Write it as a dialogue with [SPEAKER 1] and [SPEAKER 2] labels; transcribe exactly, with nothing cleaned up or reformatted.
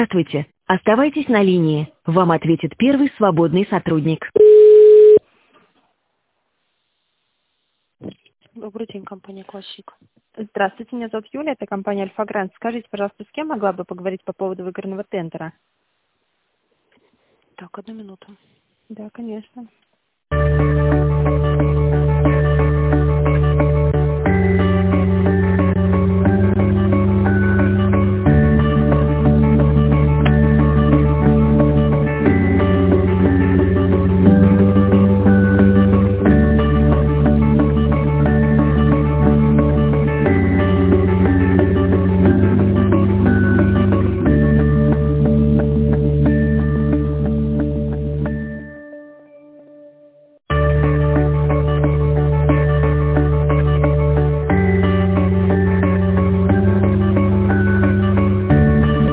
[SPEAKER 1] Здравствуйте. Оставайтесь на линии. Вам ответит первый свободный сотрудник.
[SPEAKER 2] Добрый день, компания «Классик».
[SPEAKER 3] Здравствуйте, меня зовут Юля, это компания «Альфа-Грант». Скажите, пожалуйста, с кем могла бы поговорить по поводу выигранного тендера?
[SPEAKER 2] Так, одну минуту.
[SPEAKER 3] Да, конечно.